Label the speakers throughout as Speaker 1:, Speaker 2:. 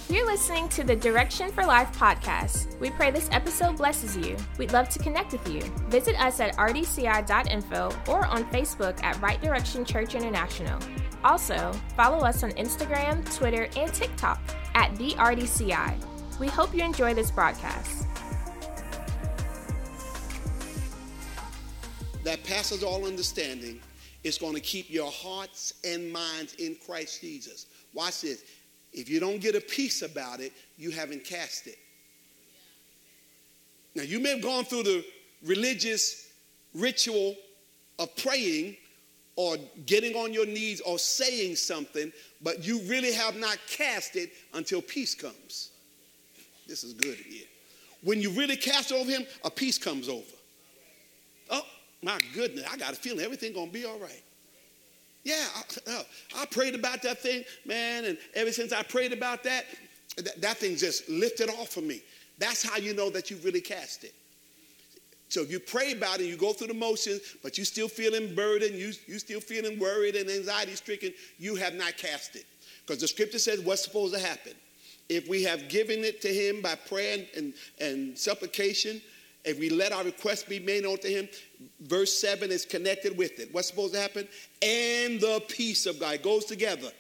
Speaker 1: You're listening to the Direction for Life podcast. We pray this episode blesses you. We'd love to connect with you. Visit us at rdci.info or on Facebook at Right Direction Church International. Also, follow us on Instagram, Twitter, and TikTok at the RDCI. We hope you enjoy this broadcast.
Speaker 2: That passes all understanding is going to keep your hearts and minds in Christ Jesus. Watch this. If you don't get a peace about it, you haven't cast it. Now, you may have gone through the religious ritual of praying or getting on your knees or saying something, but you really have not cast it until peace comes. This is good here. When you really cast it over him, a peace comes over. Oh, my goodness, I got a feeling everything's going to be all right. Yeah, I prayed about that thing, man, and ever since I prayed about that, that thing just lifted off of me. That's how you know that you really cast it. So if you pray about it, you go through the motions, but you still feeling burdened, you still feeling worried and anxiety-stricken, you have not cast it. Because the scripture says what's supposed to happen. If we have given it to him by prayer and supplication, if we let our requests be made known to him, verse 7 is connected with it. What's supposed to happen? And the peace of God. It goes together.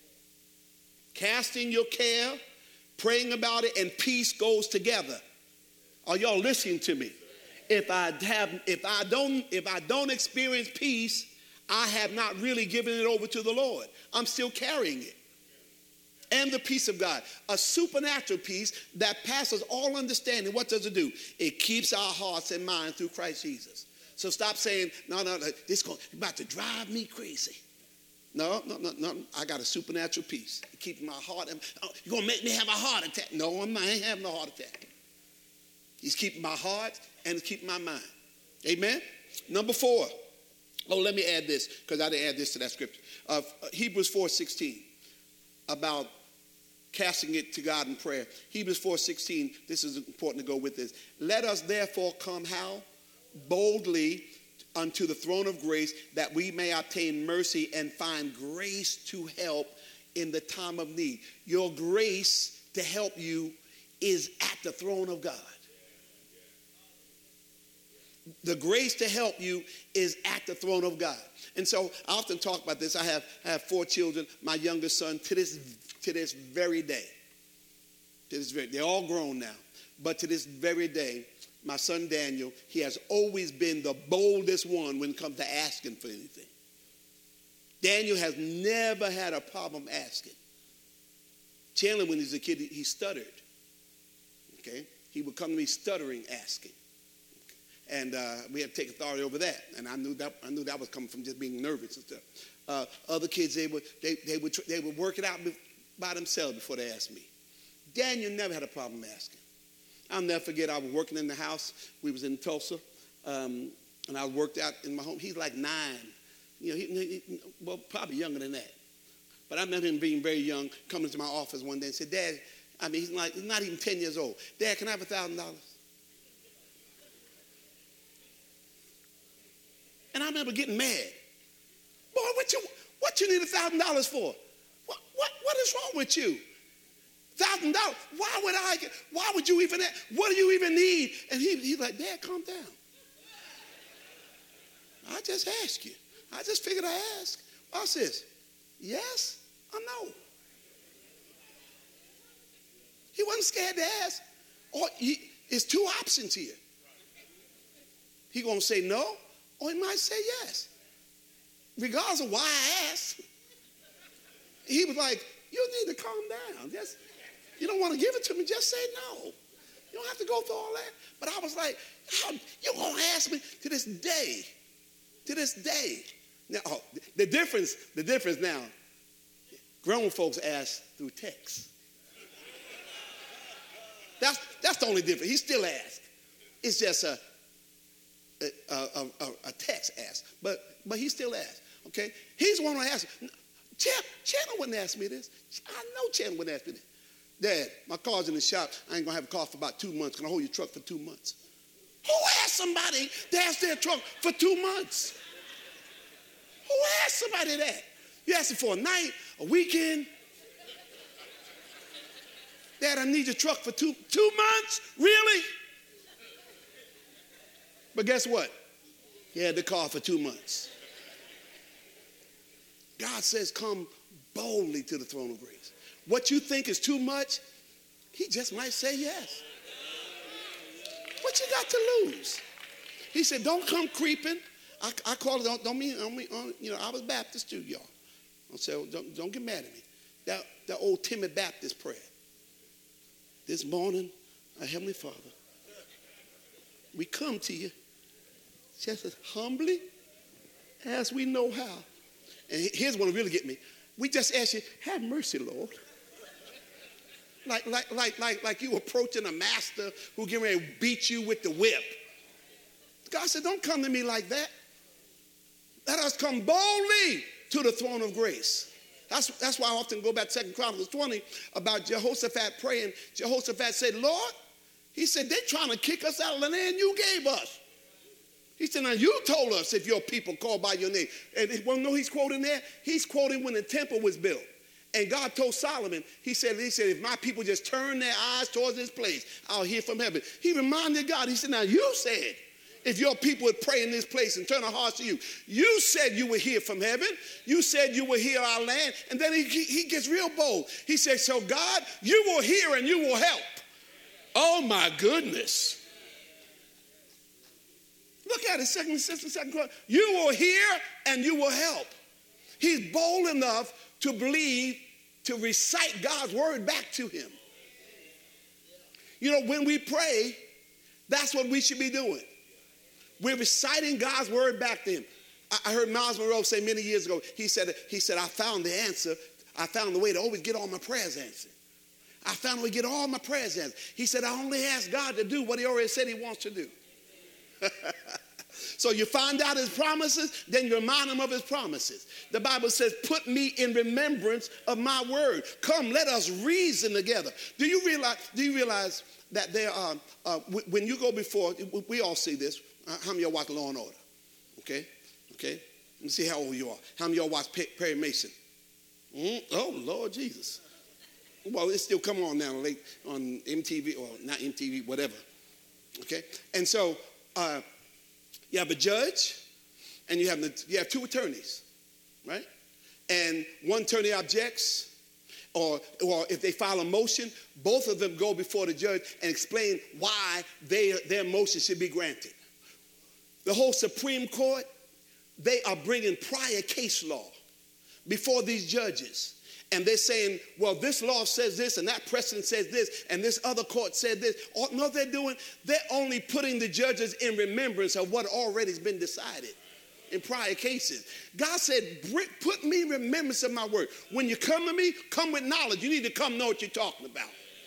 Speaker 2: Casting your care, praying about it, and peace goes together. Are y'all listening to me? If I don't experience peace, I have not really given it over to the Lord. I'm still carrying it. And the peace of God, a supernatural peace that passes all understanding. What does it do? It keeps our hearts and minds through Christ Jesus. So stop saying, no, this is about to drive me crazy. No. I got a supernatural peace. It keeps my heart. You're going to make me have a heart attack. No, I ain't having a heart attack. He's keeping my heart and he's keeping my mind. Amen? Number 4. Oh, let me add this because I didn't add this to that scripture. Hebrews 4:16 about casting it to God in prayer. Hebrews 4:16, this is important to go with this. Let us therefore come how? Boldly unto the throne of grace that we may obtain mercy and find grace to help in the time of need. Your grace to help you is at the throne of God. The grace to help you is at the throne of God. And so I often talk about this. I have 4 children. My youngest son, to this very day, they're all grown now, but to this very day, my son Daniel, he has always been the boldest one when it comes to asking for anything. Daniel has never had a problem asking. Chandler, when he was a kid, he stuttered. Okay, he would come to me stuttering, asking. And we had to take authority over that. And I knew that was coming from just being nervous and stuff. Other kids, they would work it out by themselves before they asked me. Daniel never had a problem asking. I'll never forget, I was working in the house. We was in Tulsa. And I worked out in my home. He's like 9. Well, probably younger than that. But I remember him being very young, coming to my office one day and said, Dad, he's not even 10 years old. Dad, can I have $1,000? And I remember getting mad. Boy, what you need $1,000 for? What is wrong with you? $1,000? Why would you even, what do you even need? And he's like, Dad, calm down. I just asked you. I just figured I'd ask. Watch this. Yes or no? He wasn't scared to ask. It's 2 options here. He gonna say no, or he might say yes. Regardless of why I asked. He was like, you need to calm down. You don't want to give it to me, just say no. You don't have to go through all that. But I was like, you're going to ask me to this day. To this day. Now, the difference now, grown folks ask through text. That's the only difference. He still asks. It's just a text ask. But he still asks. Okay? He's the one who asks. Chandler wouldn't ask me this. I know Chandler wouldn't ask me this. Dad, my car's in the shop. I ain't going to have a car for about 2 months. Can I hold your truck for 2 months? Who asked somebody to ask their truck for 2 months? Who asked somebody that? You asked it for a night, a weekend? Dad, I need your truck for two months? Really? But guess what? He had the car for 2 months. God says, come boldly to the throne of grace. What you think is too much, he just might say yes. What you got to lose? He said, don't come creeping. I call it, don't mean, I was Baptist too, y'all. Don't get mad at me. That old timid Baptist prayer. This morning, our Heavenly Father, we come to you just as humbly as we know how. And here's one that really get me. We just ask you, have mercy, Lord. Like you approaching a master who getting ready to beat you with the whip. God said, don't come to me like that. Let us come boldly to the throne of grace. That's why I often go back to 2 Chronicles 20 about Jehoshaphat praying. Jehoshaphat said, Lord, he said, they're trying to kick us out of the land you gave us. He said, now you told us if your people call by your name. And no, he's quoting there. He's quoting when the temple was built. And God told Solomon, he said, if my people just turn their eyes towards this place, I'll hear from heaven. He reminded God, he said, now you said, if your people would pray in this place and turn our hearts to you, you said you would hear from heaven. You said you would hear our land. And then he gets real bold. He said, so God, you will hear and you will help. Oh my goodness. Look at it, second. You will hear and you will help. He's bold enough to believe, to recite God's word back to him. You know, when we pray, that's what we should be doing. We're reciting God's word back to him. I heard Miles Monroe say many years ago, he said, I found the answer. I found the way to always get all my prayers answered. I found a way to get all my prayers answered. He said, I only ask God to do what he already said he wants to do. So you find out his promises, then you remind him of his promises. The Bible says, put me in remembrance of my word. Come, let us reason together. Do you realize that there are, when you go before, we all see this. How many of y'all watch Law and Order? Okay. Let me see how old you are. How many of y'all watch Perry Mason? Oh, Lord Jesus. Well, it's still coming on now late on MTV, or not MTV, whatever. Okay. And so you have a judge and you have two attorneys, right? And one attorney objects, or if they file a motion, both of them go before the judge and explain why their motion should be granted. The whole Supreme Court, they are bringing prior case law before these judges. And they're saying, well, this law says this, and that precedent says this, and this other court said this. You know what they're doing? They're only putting the judges in remembrance of what already has been decided in prior cases. God said, put me in remembrance of my word. When you come to me, come with knowledge. You need to come know what you're talking about.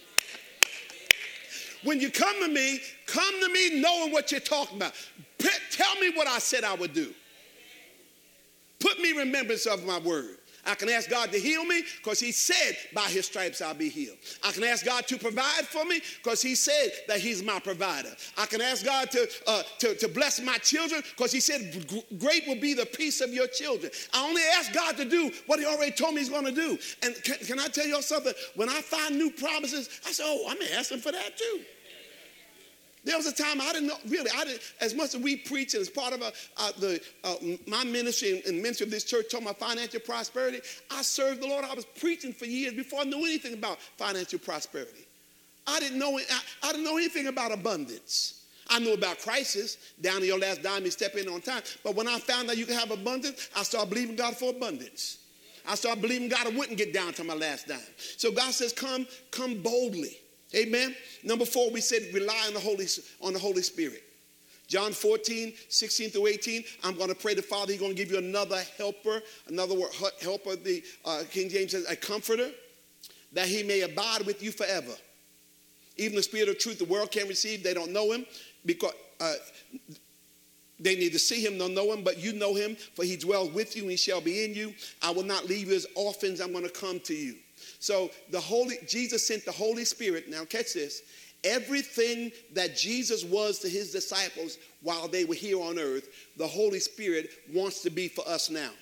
Speaker 2: When you come to me knowing what you're talking about. Tell me what I said I would do. Put me in remembrance of my word. I can ask God to heal me because he said by his stripes I'll be healed. I can ask God to provide for me because he said that he's my provider. I can ask God to bless my children because he said great will be the peace of your children. I only ask God to do what he already told me he's going to do. And can I tell you something? When I find new promises, I say, oh, I'm asking for that too. There was a time I didn't know, really, as much as we preach and as part of my ministry and ministry of this church talking about financial prosperity, I served the Lord. I was preaching for years before I knew anything about financial prosperity. I didn't know anything about abundance. I knew about crisis, down to your last dime, you step in on time. But when I found out you could have abundance, I started believing God for abundance. I started believing God I wouldn't get down to my last dime. So God says, come boldly. Amen. Number 4, we said rely on the Holy Spirit. John 14, 16 through 18. I'm going to pray to Father. He's going to give you another helper. Another word, helper, the King James says a comforter, that he may abide with you forever. Even the Spirit of truth the world can't receive. They don't know him because they need to see him, don't know him, but you know him, for he dwells with you and he shall be in you. I will not leave you as orphans. I'm going to come to you. So Jesus sent the Holy Spirit. Now catch this. Everything that Jesus was to his disciples while they were here on earth, the Holy Spirit wants to be for us now.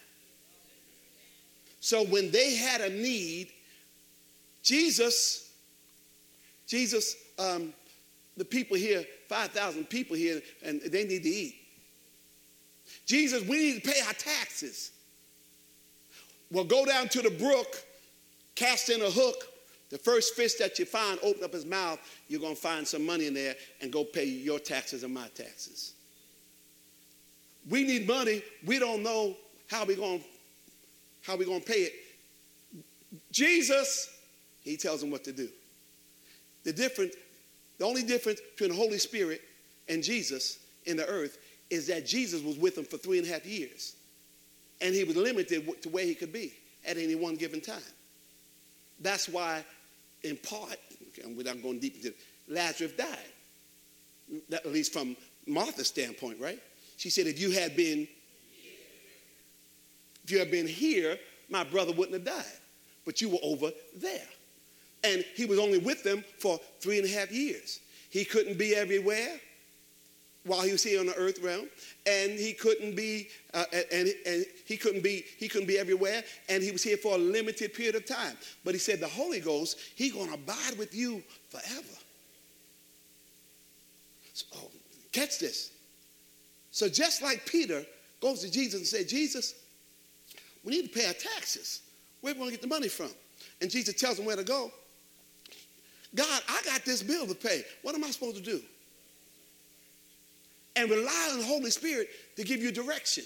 Speaker 2: So when they had a need, Jesus Jesus, the people here, 5,000 people here, and they need to eat. Jesus, we need to pay our taxes. Well, go down to the brook, cast in a hook. The first fish that you find, open up his mouth, you're going to find some money in there and go pay your taxes and my taxes. We need money. We don't know how we're going to pay it. Jesus, he tells them what to do. The only difference between the Holy Spirit and Jesus in the earth is that Jesus was with them for 3.5 years. And he was limited to where he could be at any one given time. That's why, in part, without going deep into it, Lazarus died. At least from Martha's standpoint, right? She said, if you had been here, my brother wouldn't have died. But you were over there. And he was only with them for 3.5 years. He couldn't be everywhere while he was here on the earth realm, and he couldn't be everywhere, and he was here for a limited period of time. But he said the Holy Ghost, he's going to abide with you forever. So, catch this. So just like Peter goes to Jesus and says, Jesus, we need to pay our taxes. Where are we going to get the money from? And Jesus tells him where to go. God, I got this bill to pay. What am I supposed to do? And rely on the Holy Spirit to give you direction.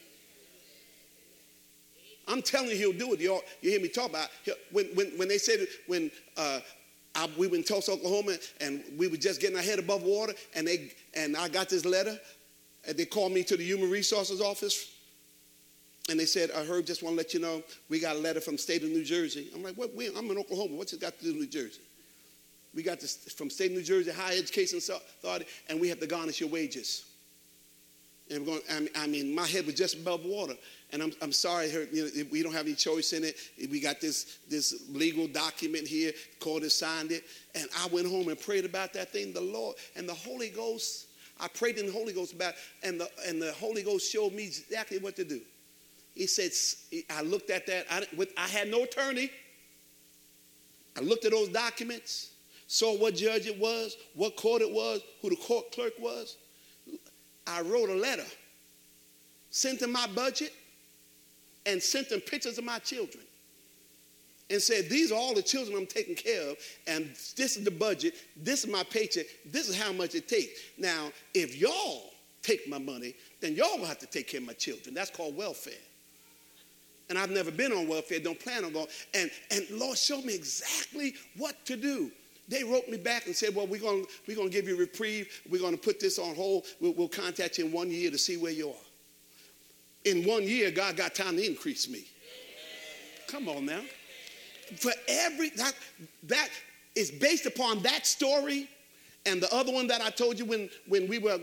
Speaker 2: I'm telling you, he'll do it. You hear me talk about it. When they said, we were in Tulsa, Oklahoma, and we were just getting our head above water, and I got this letter, and they called me to the Human Resources office, and they said, Herb, just want to let you know, we got a letter from the state of New Jersey. I'm like, I'm in Oklahoma. What's it got to do with New Jersey? We got this from state of New Jersey, Higher Education Authority, and we have to garnish your wages. And we're going, my head was just above water. And I'm sorry, we don't have any choice in it. We got this legal document here. The court has signed it. And I went home and prayed about that thing. The Lord and the Holy Ghost, I prayed in the Holy Ghost about it, and the Holy Ghost showed me exactly what to do. He said, I looked at that. I had no attorney. I looked at those documents, saw what judge it was, what court it was, who the court clerk was. I wrote a letter, sent them my budget, and sent them pictures of my children. And said, these are all the children I'm taking care of, and this is the budget, this is my paycheck, this is how much it takes. Now, if y'all take my money, then y'all will have to take care of my children. That's called welfare. And I've never been on welfare, don't plan on going. And Lord showed me exactly what to do. They wrote me back and said, well, we're going to give you a reprieve. We're going to put this on hold. We'll contact you in 1 year to see where you are. In 1 year, God got time to increase me. Come on now. For that is based upon that story and the other one that I told you when we were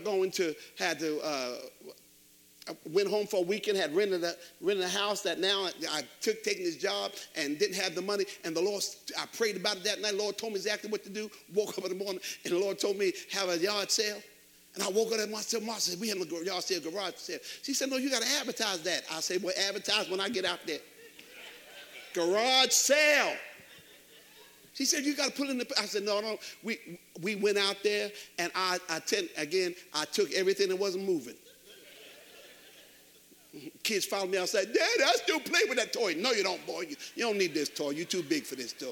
Speaker 2: went home for a weekend, had rented a house that now I taking this job and didn't have the money. And the Lord, I prayed about it that night. The Lord told me exactly what to do. Woke up in the morning and the Lord told me have a yard sale. And I woke up and Martha said, we have a yard sale, garage sale. She said, no, you got to advertise that. I said, well, advertise when I get out there. Garage sale. She said, you got to put in the, I said, no. We went out there and I took everything that wasn't moving. Kids followed me outside. Dad, I still play with that toy. No, you don't, boy. You don't need this toy. You're too big for this toy.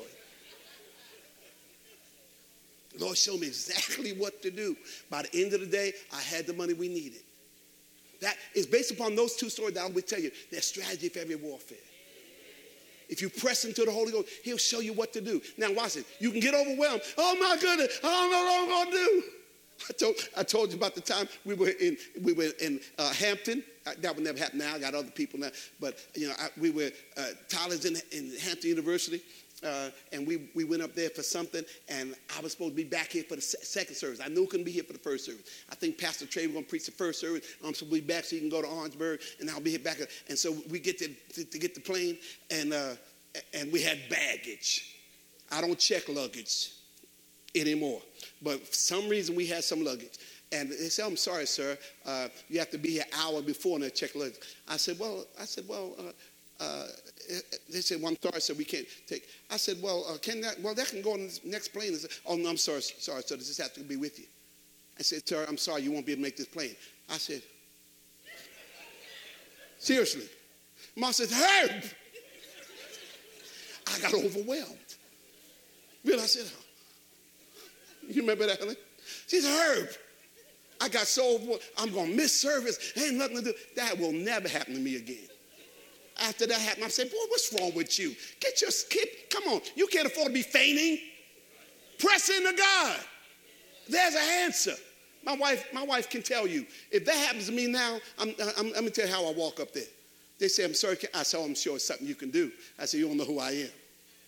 Speaker 2: The Lord showed me exactly what to do. By the end of the day, I had the money we needed. That is based upon those two stories that I will tell you. There's strategy for every warfare. If you press into the Holy Ghost, he'll show you what to do. Now watch it. You can get overwhelmed. Oh my goodness, I don't know what I'm going to do. I told you about the time we were in Hampton. That would never happen now. I got other people now. But, we were, Tyler's in Hampton University. And we went up there for something. And I was supposed to be back here for the second service. I knew I couldn't be here for the first service. I think Pastor Trey was going to preach the first service. I'm supposed to be back so he can go to Orangeburg. And I'll be here back. And so we get to get the plane. And we had baggage. I don't check luggage anymore. But for some reason, we had some luggage. And they said, I'm sorry, sir. You have to be here an hour before and they check luggage. I said, well, they said, well, I'm sorry, sir, we can't take. I said, well, that can go on the next plane. Said, oh, no, I'm sorry, sir, does this have to be with you? I said, sir, I'm sorry, you won't be able to make this plane. I said, seriously. Mom said, Herb. I got overwhelmed. Really, I said, you remember that, honey? She said, Herb, I got so overwhelmed. I'm going to miss service. Ain't nothing to do. That will never happen to me again. After that happened, I said, boy, what's wrong with you? Come on. You can't afford to be fainting. Press into God. There's an answer. My wife can tell you. If that happens to me now, I'm going to tell you how I walk up there. They say, I'm sorry. I said, oh, I'm sure it's something you can do. I said, you don't know who I am.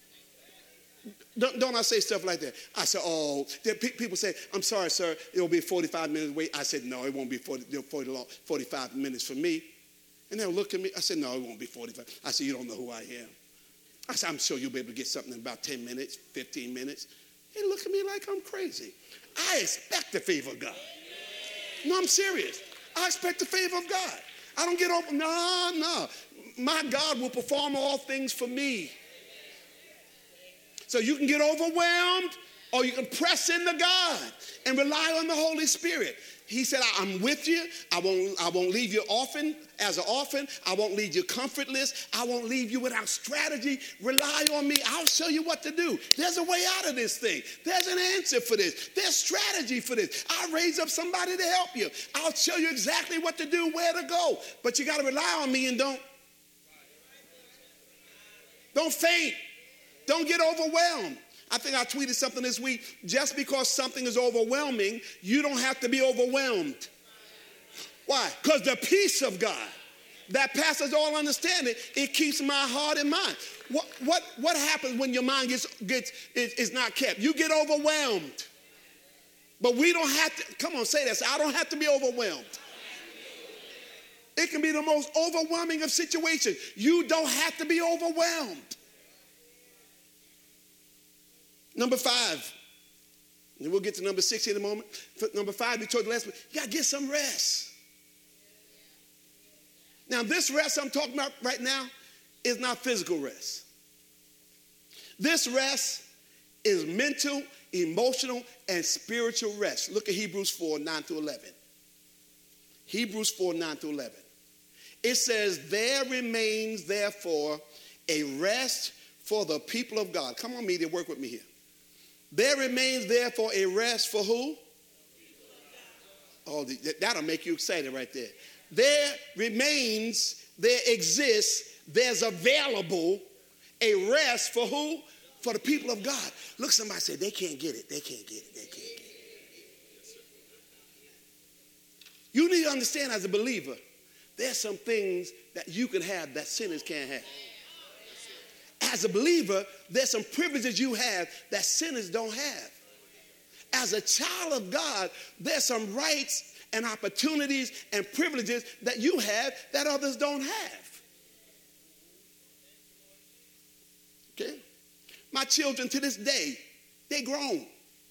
Speaker 2: Don't I say stuff like that? I said, oh, people say, I'm sorry, sir, it'll be 45 minutes wait. I said, no, it won't be 45 minutes for me. And they'll look at me. I said, no, it won't be 45. I said, you don't know who I am. I said, I'm sure you'll be able to get something in about 10 minutes, 15 minutes. They look at me like I'm crazy. I expect the favor of God. No, I'm serious. I expect the favor of God. I don't get over, no. My God will perform all things for me. So you can get overwhelmed or you can press into God and rely on the Holy Spirit. He said, I'm with you. I won't leave you as an orphan. I won't leave you comfortless. I won't leave you without strategy. Rely on me. I'll show you what to do. There's a way out of this thing. There's an answer for this. There's strategy for this. I'll raise up somebody to help you. I'll show you exactly what to do, where to go. But you got to rely on me and don't faint. Don't get overwhelmed. I think I tweeted something this week. Just because something is overwhelming, you don't have to be overwhelmed. Why? Because the peace of God that passes all understanding, it keeps my heart and mind. What happens when your mind is not kept? You get overwhelmed. But we don't have to, come on, say this. I don't have to be overwhelmed. It can be the most overwhelming of situations. You don't have to be overwhelmed. Number 5, and we'll get to number 6 in a moment. Number 5, we told you last week, you got to get some rest. Now, this rest I'm talking about right now is not physical rest. This rest is mental, emotional, and spiritual rest. Look at Hebrews 4, 9 through 11. Hebrews 4, 9 through 11. It says, there remains, therefore, a rest for the people of God. Come on, media, work with me here. There remains, therefore, a rest for who? Oh, that'll make you excited right there. There remains, there exists, there's available a rest for who? For the people of God. Look, somebody say, they can't get it. They can't get it. They can't get it. You need to understand as a believer, there's some things that you can have that sinners can't have. As a believer, there's some privileges you have that sinners don't have. As a child of God, there's some rights and opportunities and privileges that you have that others don't have. Okay? My children to this day, they grown.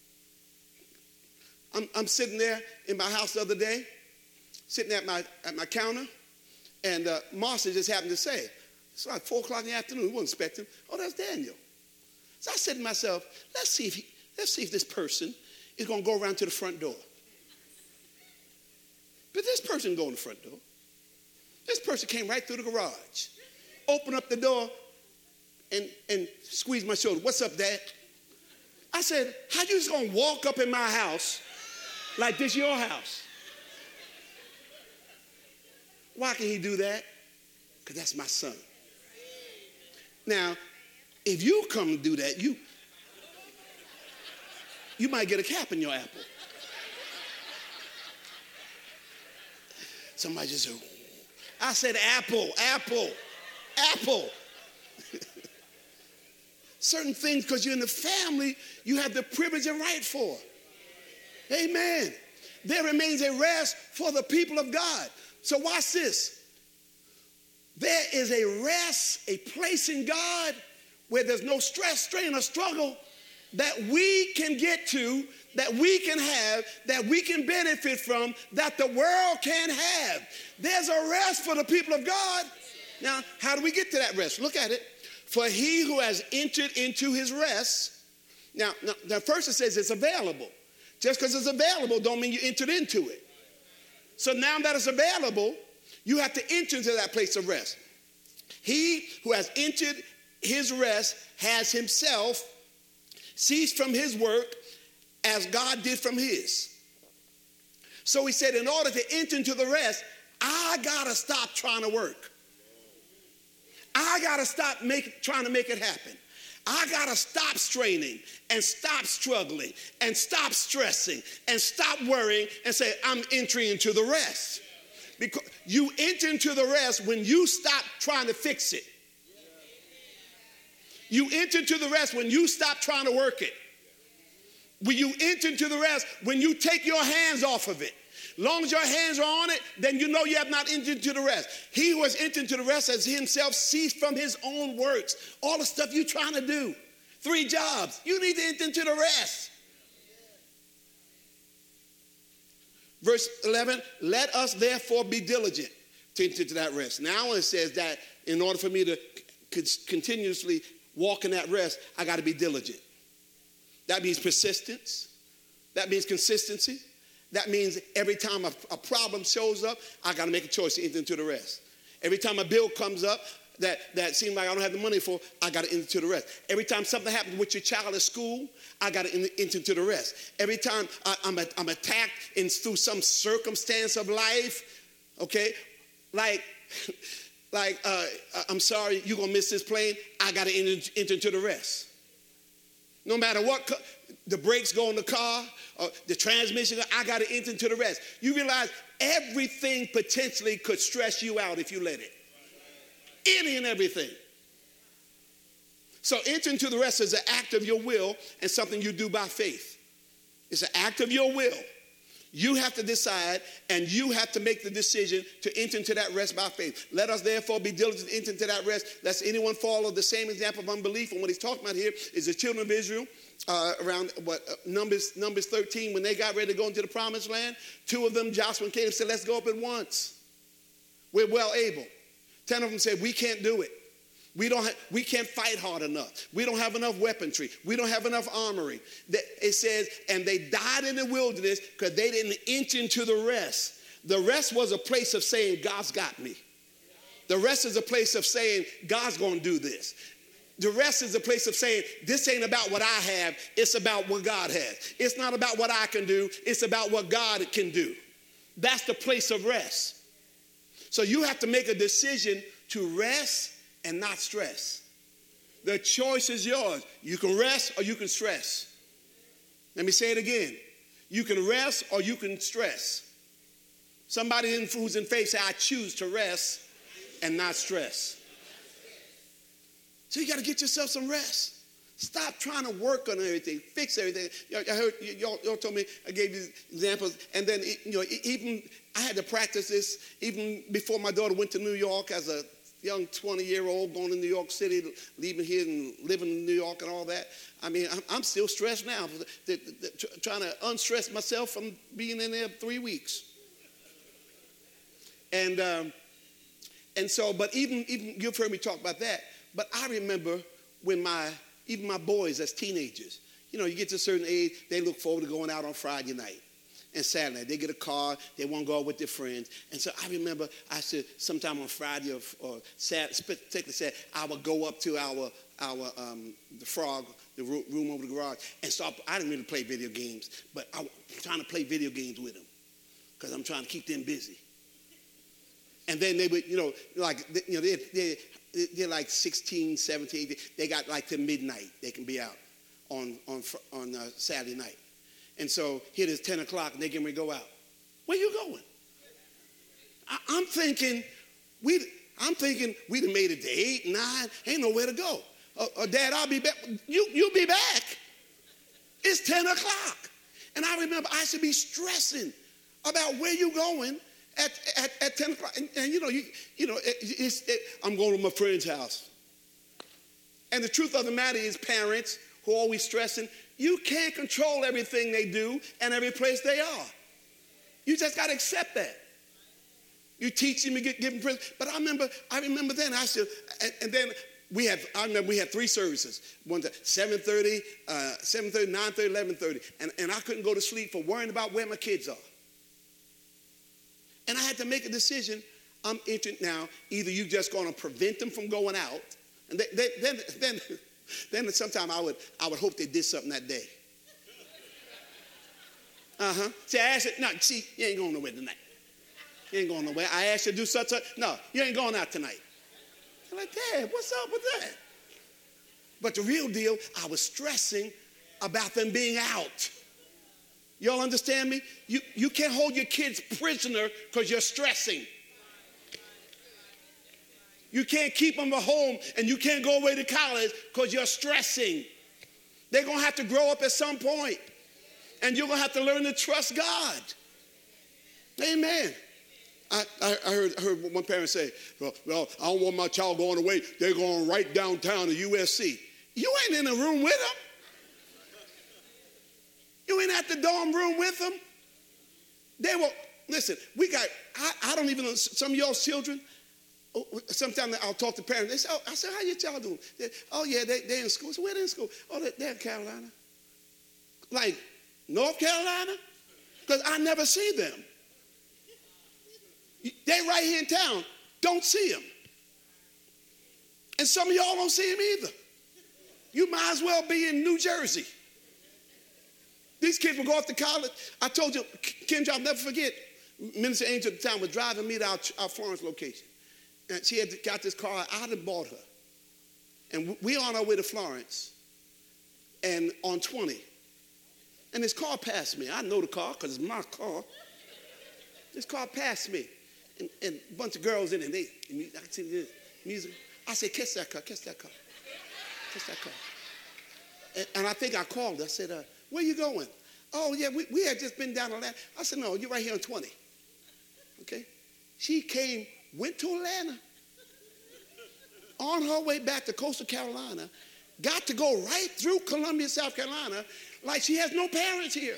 Speaker 2: I'm sitting there in my house the other day, sitting at my counter, and Marcia just happened to say, it's like 4 o'clock in the afternoon. We wasn't expecting. Oh, that's Daniel. So I said to myself, let's see if this person is going to go around to the front door. But this person go in the front door. This person came right through the garage, opened up the door, and squeezed my shoulder. What's up, Dad? I said, how you just going to walk up in my house like this your house? Why can he do that? Because that's my son. Now, if you come and do that, you might get a cap in your apple. Somebody just said, I said apple. Certain things, because you're in the family, you have the privilege and right for. Amen. There remains a rest for the people of God. So watch this. There is a rest, a place in God where there's no stress, strain, or struggle that we can get to, that we can have, that we can benefit from, that the world can't have. There's a rest for the people of God. Now, how do we get to that rest? Look at it. For he who has entered into his rest. Now first it says it's available. Just because it's available don't mean you entered into it. So now that it's available, you have to enter into that place of rest. He who has entered his rest has himself ceased from his work as God did from his. So he said, in order to enter into the rest, I got to stop trying to work. I got to stop trying to make it happen. I got to stop straining and stop struggling and stop stressing and stop worrying and say, I'm entering into the rest. Because you enter into the rest when you stop trying to fix it. You enter into the rest when you stop trying to work it. When you enter into the rest when you take your hands off of it. Long as your hands are on it, then you know you have not entered into the rest. He who has entered into the rest has himself ceased from his own works. All the stuff you're trying to do. 3 jobs. You need to enter into the rest. Verse 11, let us therefore be diligent to enter into that rest. Now it says that in order for me to continuously walk in that rest, I got to be diligent. That means persistence. That means consistency. That means every time a problem shows up, I got to make a choice to enter into the rest. Every time a bill comes up that seems like I don't have the money for, I got to enter into the rest. Every time something happens with your child at school, I got to enter into the rest. Every time I'm attacked through some circumstance of life, okay, like I'm sorry, you're going to miss this plane, I got to enter into the rest. No matter what, the brakes go on the car, the transmission, I got to enter into the rest. You realize everything potentially could stress you out if you let it. Any and everything. So enter into the rest is an act of your will and something you do by faith. It's an act of your will. You have to decide and you have to make the decision to enter into that rest by faith. Let us therefore be diligent to enter into that rest, lest anyone follow the same example of unbelief. And what he's talking about here is the children of Israel around Numbers 13, when they got ready to go into the promised land. 2 of them, Joshua and Caleb, said, let's go up at once. We're well able. 10 of them said, we can't do it. We can't fight hard enough. We don't have enough weaponry. We don't have enough armory. It says, and they died in the wilderness because they didn't enter into the rest. The rest was a place of saying, God's got me. The rest is a place of saying, God's going to do this. The rest is a place of saying, this ain't about what I have. It's about what God has. It's not about what I can do. It's about what God can do. That's the place of rest. So you have to make a decision to rest and not stress. The choice is yours. You can rest or you can stress. Let me say it again. You can rest or you can stress. Somebody who's in faith say, I choose to rest and not stress. So you got to get yourself some rest. Stop trying to work on everything, fix everything. I heard y'all told me, I gave you examples, and then even I had to practice this even before my daughter went to New York as a young 20-year-old going to New York City, leaving here and living in New York and all that. I mean, I'm still stressed now, trying to unstress myself from being in there 3 weeks. And so, but even you've heard me talk about that. But I remember when even my boys as teenagers, you get to a certain age, they look forward to going out on Friday night and Saturday night. They get a car, they want to go out with their friends. And so I remember I said sometime on Friday or Saturday, I would go up to the Frog, the room over the garage, and start. I didn't really play video games, but I was trying to play video games with them because I'm trying to keep them busy. And then they would, they're like 16, 17. They got like to midnight. They can be out on Saturday night. And so here it is 10 o'clock and they're getting ready to go out. Where you going? I'm thinking we done made it to 8, 9. Ain't nowhere to go. Dad, I'll be back. You'll be back. It's 10 o'clock. And I remember I should be stressing about where you going at 10 o'clock. And I'm going to my friend's house. And the truth of the matter is, parents who are always stressing, you can't control everything they do and every place they are. You just got to accept that. You teach them, you give them presents. But I remember then, and then I remember we had 3 services. One time, 7:30, 9:30, 11:30. And I couldn't go to sleep for worrying about where my kids are. And I had to make a decision. I'm interested now. Either you just going to prevent them from going out. And then sometime I would hope they did something that day. See, I asked it, no, see, you ain't going nowhere tonight. You ain't going nowhere. I asked you to do such. No, you ain't going out tonight. I'm like, Dad, what's up with that? But the real deal, I was stressing about them being out. Y'all understand me? You can't hold your kids prisoner because you're stressing. You can't keep them at home and you can't go away to college because you're stressing. They're going to have to grow up at some point. And you're going to have to learn to trust God. Amen. I heard one parent say, well, I don't want my child going away. They're going right downtown to USC. You ain't in the room with them. You ain't at the dorm room with them. Listen, I don't even know, some of y'all's children, sometimes I'll talk to parents. They say, I said, how your child doing? They're in school. So where they in school? Oh, they're in Carolina. Like, North Carolina? Because I never see them. They right here in town. Don't see them. And some of y'all don't see them either. You might as well be in New Jersey. These kids will go off to college. I told you, Kendra, I'll never forget, Minister Angel at the time was driving me to our Florence location. And she had got this car. I had bought her. And we on our way to Florence. And on 20. And this car passed me. I know the car because it's my car. This car passed me. And a bunch of girls in it. I could see the music. I said, catch that car, catch that car. Catch that car. And I think I called her. I said, where you going? Oh, yeah, we had just been down Atlanta. I said, no, you're right here on 20. Okay? She went to Atlanta. On her way back to Coastal Carolina, got to go right through Columbia, South Carolina, like she has no parents here.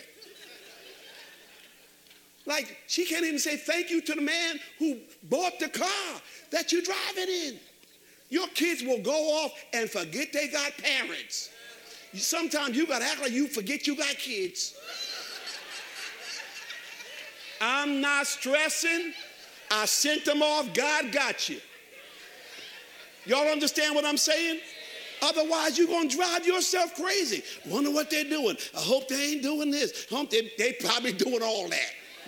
Speaker 2: Like she can't even say thank you to the man who bought the car that you're driving in. Your kids will go off and forget they got parents. Sometimes you got to act like you forget you got kids. I'm not stressing. I sent them off. God got you. Y'all understand what I'm saying? Otherwise, you're going to drive yourself crazy. Wonder what they're doing. I hope they ain't doing this. I hope they probably doing all that.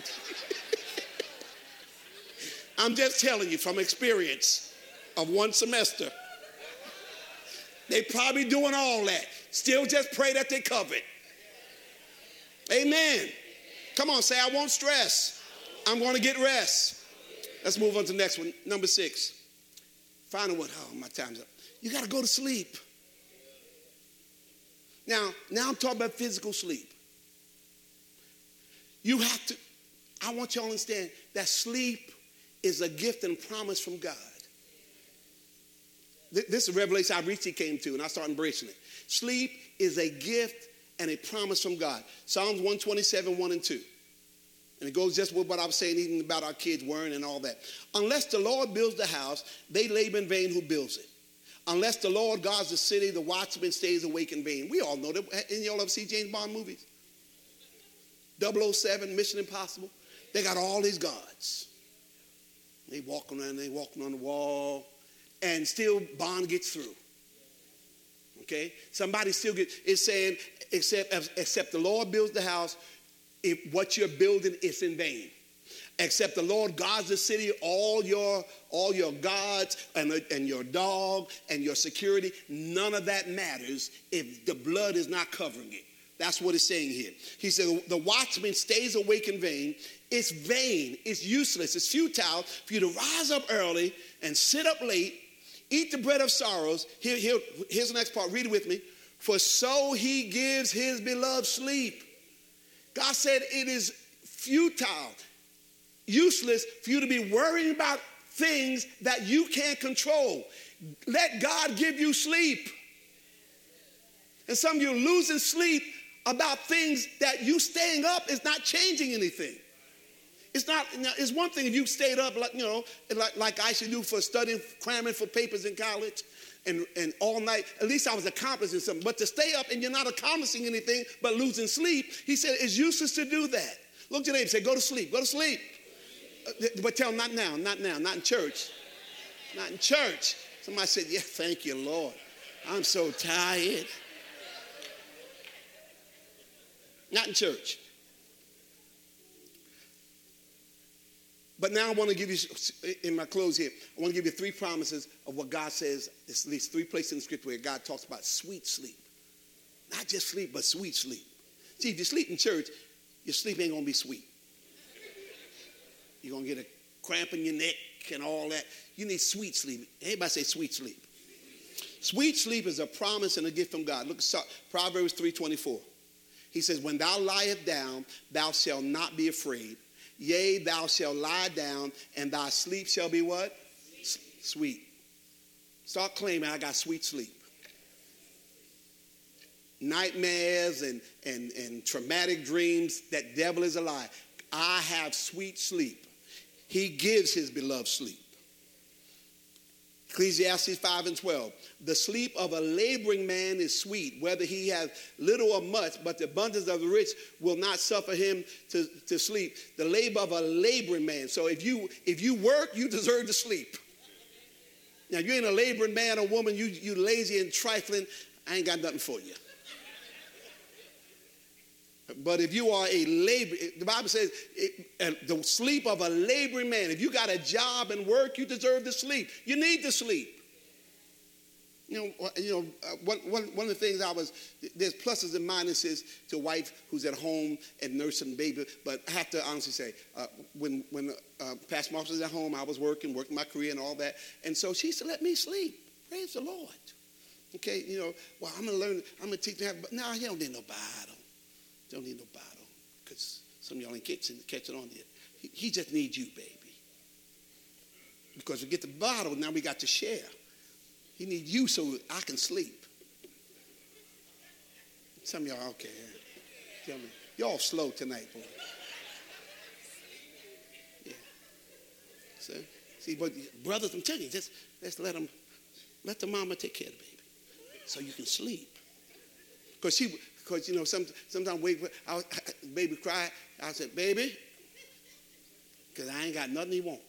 Speaker 2: I'm just telling you from experience of one semester. They probably doing all that. Still just pray that they covered. Amen. Come on, say, I won't stress. I'm going to get rest. Let's move on to the next one. Number 6. Final one. Oh, my time's up. You got to go to sleep. Now I'm talking about physical sleep. You have to, I want you all to understand that sleep is a gift and promise from God. This is a revelation I recently came to, and I started embracing it. Sleep is a gift and a promise from God. Psalms 127, 1 and 2. And it goes just with what I was saying, even about our kids worrying and all that. Unless the Lord builds the house, they labor in vain who builds it. Unless the Lord guards the city, the watchman stays awake in vain. We all know that. And y'all ever see James Bond movies? 007, Mission Impossible. They got all these guards. They walking around, they walking on the wall, and still Bond gets through. Okay? Somebody still is saying, except the Lord builds the house, what you're building is in vain. Except the Lord guards the city, all your guards and your dog and your security, none of that matters if the blood is not covering it. That's what it's saying here. He said the watchman stays awake in vain. It's vain. It's useless. It's futile for you to rise up early and sit up late, eat the bread of sorrows. Here's the next part. Read it with me. For so he gives his beloved sleep. God said it is futile, useless for you to be worrying about things that you can't control. Let God give you sleep. And some of you are losing sleep about things that you staying up is not changing anything. It's not. It's one thing if you stayed up like I should do for studying, cramming for papers in college, and all night. At least I was accomplishing something. But to stay up and you're not accomplishing anything but losing sleep, he said it's useless to do that. Look to your neighbor and say, go to sleep. Go to sleep. But tell them not now, not in church. Not in church. Somebody said, yeah, thank you, Lord. I'm so tired. Not in church. But now I want to give you, in my close here, I want to give you 3 promises of what God says. There's at least 3 places in the scripture where God talks about sweet sleep. Not just sleep, but sweet sleep. See, if you sleep in church, your sleep ain't going to be sweet. You're going to get a cramp in your neck and all that. You need sweet sleep. Everybody say sweet sleep. Sweet sleep is a promise and a gift from God. Look at Proverbs 3:24. He says, when thou liest down, thou shalt not be afraid. Yea, thou shalt lie down, and thy sleep shall be what? Sweet. Start claiming, I got sweet sleep. Nightmares and traumatic dreams, that devil is a lie. I have sweet sleep. He gives his beloved sleep. Ecclesiastes 5:12. The sleep of a laboring man is sweet, whether he has little or much, but the abundance of the rich will not suffer him to sleep. The labor of a laboring man. So if you work, you deserve to sleep. Now, you ain't a laboring man or woman, you lazy and trifling, I ain't got nothing for you. But if you are a laborer, the Bible says the sleep of a laboring man. If you got a job and work, you deserve to sleep. You need to sleep. One of the things there's pluses and minuses to a wife who's at home and nursing baby. But I have to honestly say, when Pastor Mark was at home, I was working my career and all that. And so she said, let me sleep. Praise the Lord. Okay, well, I'm going to learn, I'm going to teach them. But no, he don't need no Bible. Don't need no bottle, because some of y'all ain't catching on yet. He just needs you, baby. Because we get the bottle, now we got to share. He needs you so I can sleep. Some of y'all, okay. Tell me, y'all slow tonight, boy. Yeah. See, but brothers, I'm telling you, just let the mama take care of the baby, so you can sleep. Because sometimes baby cry. I said, baby, because I ain't got nothing he want.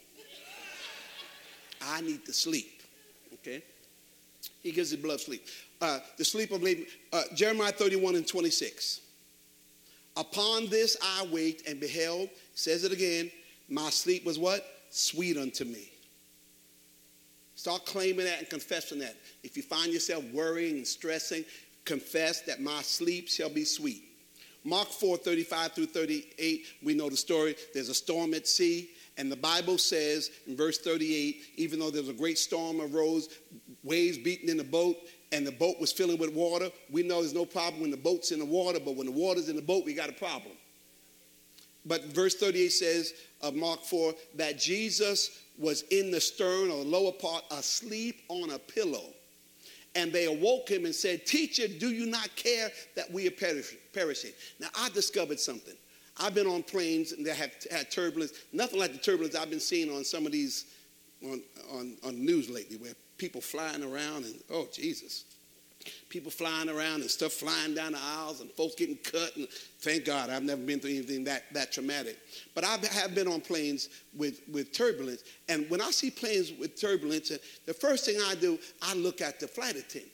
Speaker 2: I need to sleep. Okay? He gives his beloved sleep. The sleep of labor. Jeremiah 31:26. Upon this I waked and beheld, says it again, my sleep was what? Sweet unto me. Start claiming that and confessing that. If you find yourself worrying and stressing, confess that my sleep shall be sweet. Mark 4:35-38, we know the story. There's a storm at sea, and the Bible says in verse 38, even though there's a great storm arose, waves beating in the boat, and the boat was filling with water. We know there's no problem when the boat's in the water, but when the water's in the boat, we got a problem. But verse 38 says of Mark 4 that Jesus was in the stern or the lower part, asleep on a pillow. And they awoke him and said, teacher, do you not care that we are perishing? Now, I discovered something. I've been on planes that have had turbulence, nothing like the turbulence I've been seeing on some of these, on news lately, where people flying around and, oh, Jesus. People flying around and stuff flying down the aisles and folks getting cut. And thank God I've never been through anything that traumatic. But I have been on planes with turbulence. And when I see planes with turbulence, the first thing I do, I look at the flight attendant.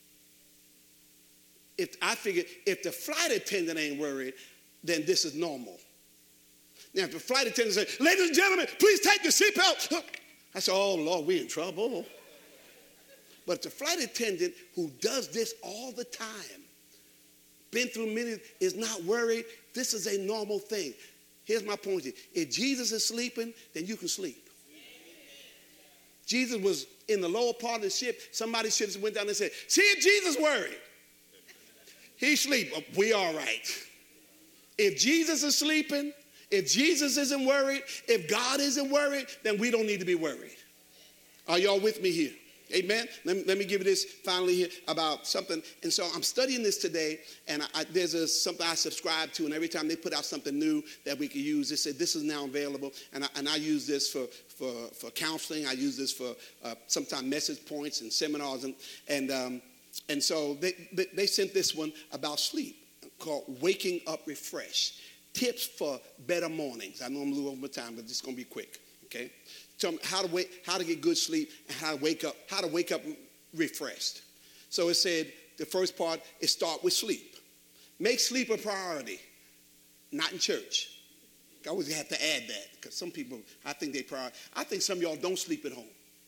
Speaker 2: I figure if the flight attendant ain't worried, then this is normal. Now, if the flight attendant says, ladies and gentlemen, please take your seatbelt. I say, oh, Lord, we're in trouble. But the flight attendant who does this all the time, been through many, is not worried, this is a normal thing. Here's my point. If Jesus is sleeping, then you can sleep. Jesus was in the lower part of the ship. Somebody should have went down and said, see if Jesus worried. He's sleeping. We all right. If Jesus is sleeping, if Jesus isn't worried, if God isn't worried, then we don't need to be worried. Are y'all with me here? Amen. Let me give you this finally here about something. And so I'm studying this today, and there's something I subscribe to, and every time they put out something new that we can use, they say this is now available. And I use this for counseling. I use this for sometimes message points and seminars. And so they sent this one about sleep called Waking Up Refreshed. Tips for better mornings. I know I'm a little over time, but this is going to be quick. Okay. Tell me how to get good sleep and how to wake up refreshed. So it said the first part is start with sleep. Make sleep a priority, not in church. I always have to add that because some people, I think some of y'all don't sleep at home.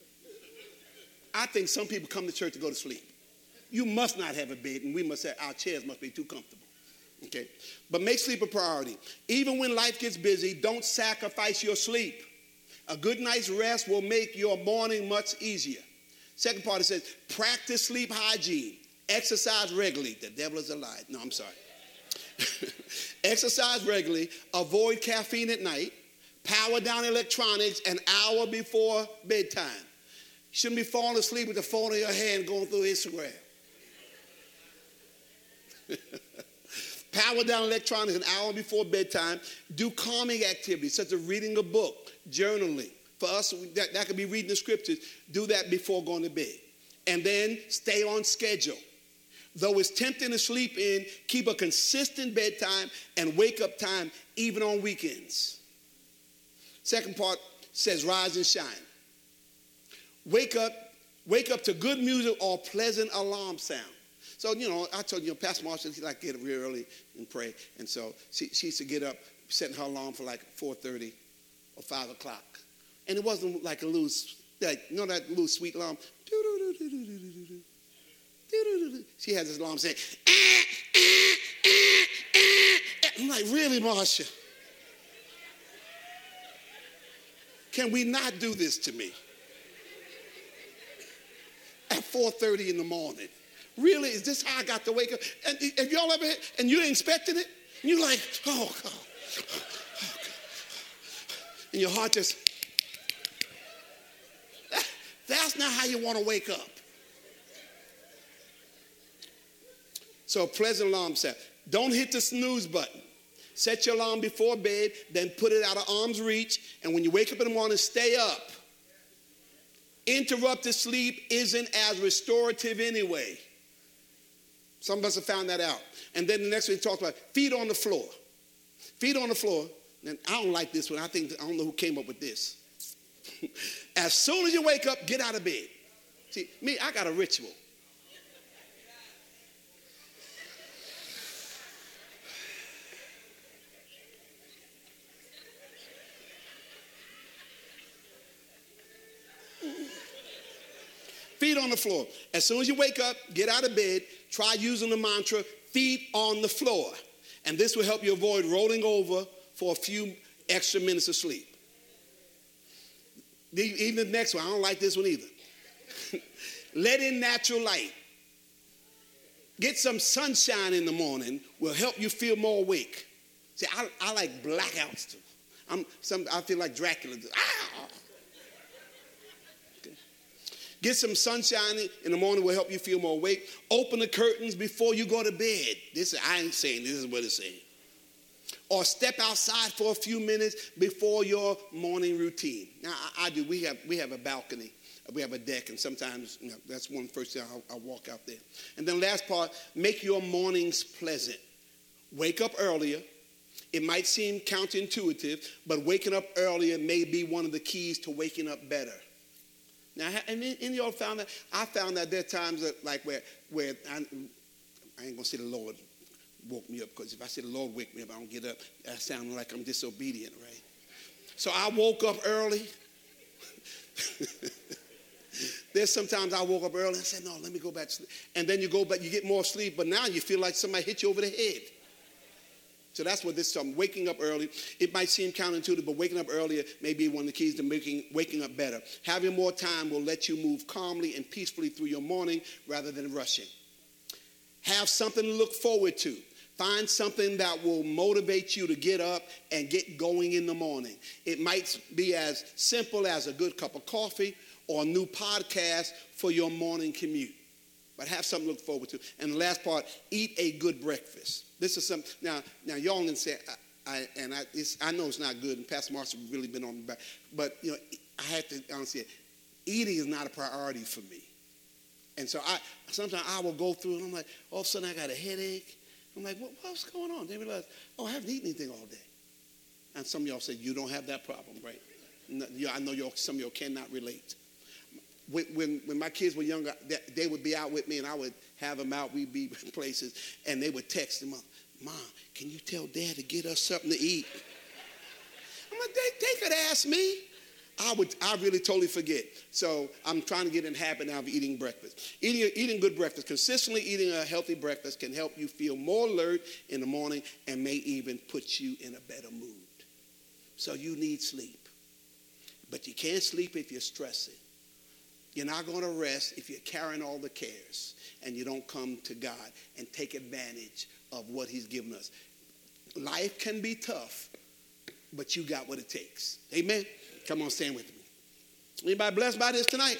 Speaker 2: I think some people come to church to go to sleep. You must not have a bed, and our chairs must be too comfortable. Okay, but make sleep a priority. Even when life gets busy, don't sacrifice your sleep. A good night's rest will make your morning much easier. Second part, it says, practice sleep hygiene. Exercise regularly. The devil is a lie. No, I'm sorry. Exercise regularly. Avoid caffeine at night. Power down electronics an hour before bedtime. You shouldn't be falling asleep with the phone in your hand going through Instagram. Power down electronics an hour before bedtime. Do calming activities such as reading a book, journaling. For us, that could be reading the scriptures. Do that before going to bed. And then stay on schedule. Though it's tempting to sleep in, keep a consistent bedtime and wake up time even on weekends. Second part says rise and shine. Wake up to good music or pleasant alarm sound. So, I told you, Pastor Marshall, she liked to get up real early and pray. And so she used to get up, setting her alarm for like 4:30 or 5 o'clock. And it wasn't like a little, that little sweet alarm. She has this alarm saying, I'm like, really, Marsha? Can we not do this to me? At 4:30 in the morning. Really? Is this how I got to wake up? And have y'all ever, and you ain't expecting it? And you're like, oh, God. And your heart just, that's not how you want to wake up. So a pleasant alarm sound. Don't hit the snooze button. Set your alarm before bed, then put it out of arm's reach. And when you wake up in the morning, stay up. Interrupted sleep isn't as restorative anyway. Some of us have found that out. And then the next one he talks about feet on the floor. Feet on the floor. And I don't like this one. I don't know who came up with this. As soon as you wake up, get out of bed. See, me, I got a ritual. Feet on the floor. As soon as you wake up, get out of bed, try using the mantra, feet on the floor. And this will help you avoid rolling over for a few extra minutes of sleep. Even the next one, I don't like this one either. Let in natural light. Get some sunshine in the morning will help you feel more awake. See, I like blackouts too. I feel like Dracula. Get some sunshine in the morning will help you feel more awake. Open the curtains before you go to bed. I ain't saying this is what it's saying. Or step outside for a few minutes before your morning routine. Now, I do. We have a balcony. We have a deck, and sometimes that's one first thing I'll walk out there. And then last part, make your mornings pleasant. Wake up earlier. It might seem counterintuitive, but waking up earlier may be one of the keys to waking up better. Now, and y'all found that? I found that there are times that, like where I ain't going to say the Lord woke me up, because if I say the Lord wake me up, I don't get up, I sound like I'm disobedient, right? So I woke up early. There's sometimes I woke up early and I said, no, let me go back to sleep. And then you go back, you get more sleep, but now you feel like somebody hit you over the head. So that's what this is talking. Waking up early. It might seem counterintuitive, but waking up earlier may be one of the keys to waking up better. Having more time will let you move calmly and peacefully through your morning rather than rushing. Have something to look forward to. Find something that will motivate you to get up and get going in the morning. It might be as simple as a good cup of coffee or a new podcast for your morning commute. But have something to look forward to. And the last part, eat a good breakfast. This is something, now y'all can say, I know it's not good, and Pastor Marshall really been on the back, but I have to honestly say, eating is not a priority for me. And so sometimes I will go through and I'm like, all of a sudden I got a headache. I'm like, what's going on? They realize, I haven't eaten anything all day. And some of y'all say, you don't have that problem, right? I know some of y'all cannot relate. When my kids were younger, they would be out with me and I would have them out. We'd be in places and they would text them up, Mom, can you tell Dad to get us something to eat? I'm like, they could ask me. I really totally forget. So I'm trying to get in the habit now of eating breakfast. Eating good breakfast, consistently eating a healthy breakfast can help you feel more alert in the morning and may even put you in a better mood. So you need sleep. But you can't sleep if you're stressing. You're not going to rest if you're carrying all the cares and you don't come to God and take advantage of what he's given us. Life can be tough, but you got what it takes. Amen? Come on, stand with me. Anybody blessed by this tonight?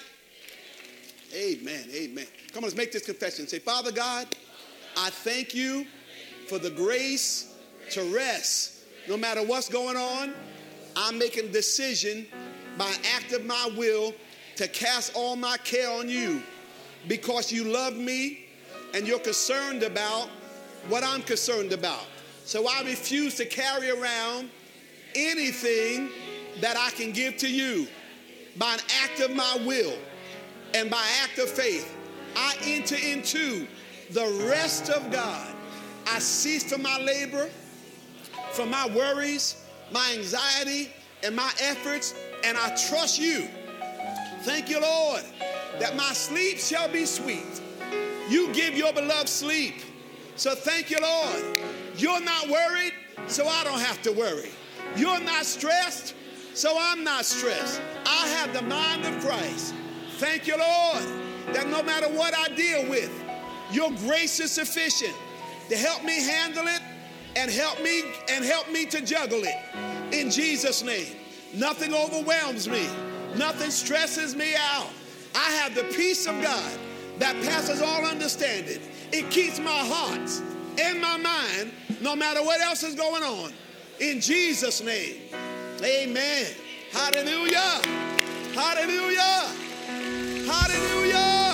Speaker 2: Amen, amen. Come on, let's make this confession. Say, Father God, I thank you for the grace to rest. No matter what's going on, I'm making a decision by act of my will to cast all my care on you because you love me and you're concerned about what I'm concerned about. So I refuse to carry around anything that I can give to you. By an act of my will and by act of faith, I enter into the rest of God. I cease from my labor, from my worries, my anxiety, and my efforts, and I trust you. Thank you, Lord, that my sleep shall be sweet. You give your beloved sleep. So thank you, Lord. You're not worried, so I don't have to worry. You're not stressed, so I'm not stressed. I have the mind of Christ. Thank you, Lord, that no matter what I deal with, your grace is sufficient to help me handle it and help me to juggle it. In Jesus' name, nothing overwhelms me. Nothing stresses me out. I have the peace of God that passes all understanding. It keeps my heart and my mind no matter what else is going on. In Jesus' name, amen. Hallelujah. Hallelujah. Hallelujah.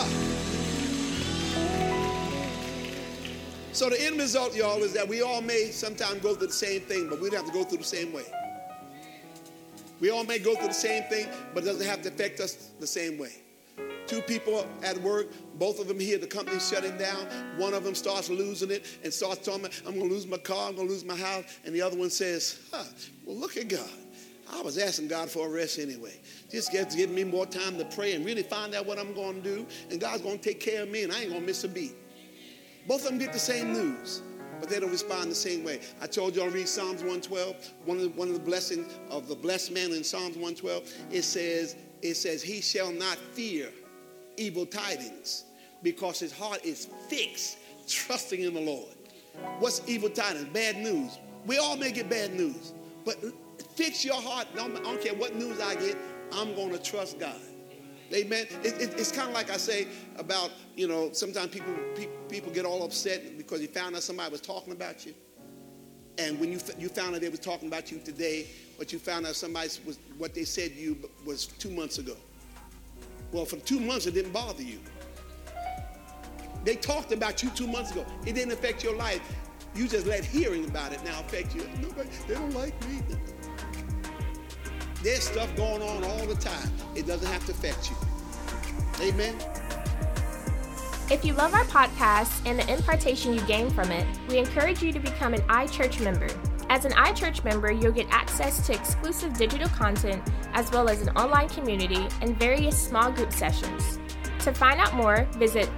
Speaker 2: So the end result, y'all, is that we all may sometimes go through the same thing, but we don't have to go through the same way. We all may go through the same thing, but it doesn't have to affect us the same way. Two people at work, both of them hear the company shutting down. One of them starts losing it and starts talking about, I'm going to lose my car, I'm going to lose my house. And the other one says, well, look at God. I was asking God for a rest anyway. Just give me more time to pray and really find out what I'm going to do. And God's going to take care of me and I ain't going to miss a beat. Both of them get the same news, but they don't respond the same way. I told you I'll read Psalms 112. One of the blessings of the blessed man in Psalms 112, it says, he shall not fear evil tidings because his heart is fixed, trusting in the Lord. What's evil tidings? Bad news. We all may get bad news, but fix your heart. I don't care what news I get, I'm going to trust God. Amen. It's kind of like I say about, sometimes people get all upset because you found out somebody was talking about you. And when you found out they were talking about you today, but you found out what they said to you was 2 months ago. Well, for 2 months, it didn't bother you. They talked about you 2 months ago. It didn't affect your life. You just let hearing about it now affect you. Nobody, they don't like me. There's stuff going on all the time. It doesn't have to affect you. Amen.
Speaker 1: If you love our podcast and the impartation you gain from it, we encourage you to become an iChurch member. As an iChurch member, you'll get access to exclusive digital content, as well as an online community and various small group sessions. To find out more, visit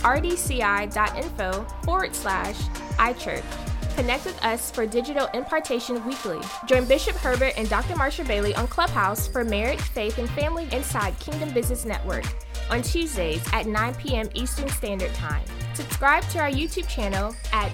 Speaker 1: rdci.info/iChurch. Connect with us for digital impartation weekly. Join Bishop Herbert and Dr. Marsha Bailey on Clubhouse for Marriage, Faith, and Family Inside Kingdom Business Network on Tuesdays at 9 p.m. Eastern Standard Time. Subscribe to our YouTube channel at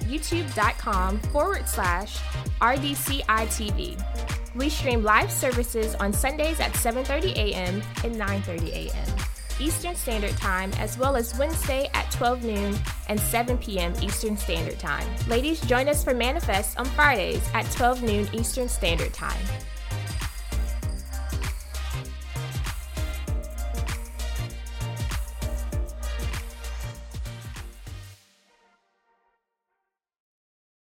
Speaker 1: youtube.com/RDCITV. We stream live services on Sundays at 7:30 a.m. and 9:30 a.m. Eastern Standard Time, as well as Wednesday at 12 noon and 7 p.m. Eastern Standard Time. Ladies, join us for Manifest on Fridays at 12 noon Eastern Standard Time.